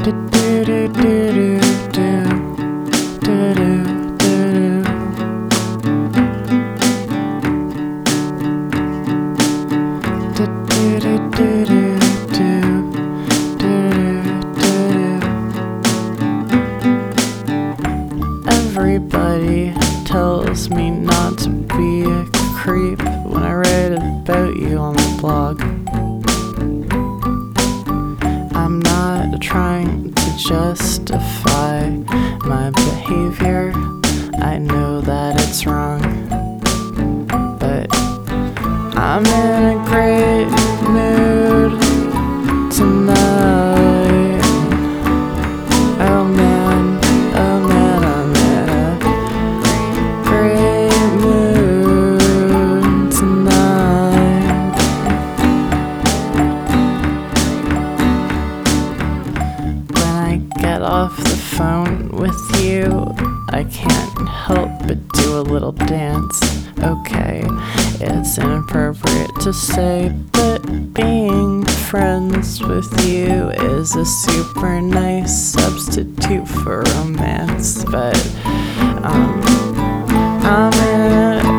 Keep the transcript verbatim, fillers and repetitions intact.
Everybody tells me not to be a creep when I write about you on the blog. I'm not trying to justify my behavior. I know that it's wrong, but I'm in a great mood tonight. Oh man, oh man, I'm in a great mood tonight. When I get off the phone with you, I can't help but do a little dance. Okay, it's inappropriate to say, but being friends with you is a super nice substitute for romance. But um, I'm in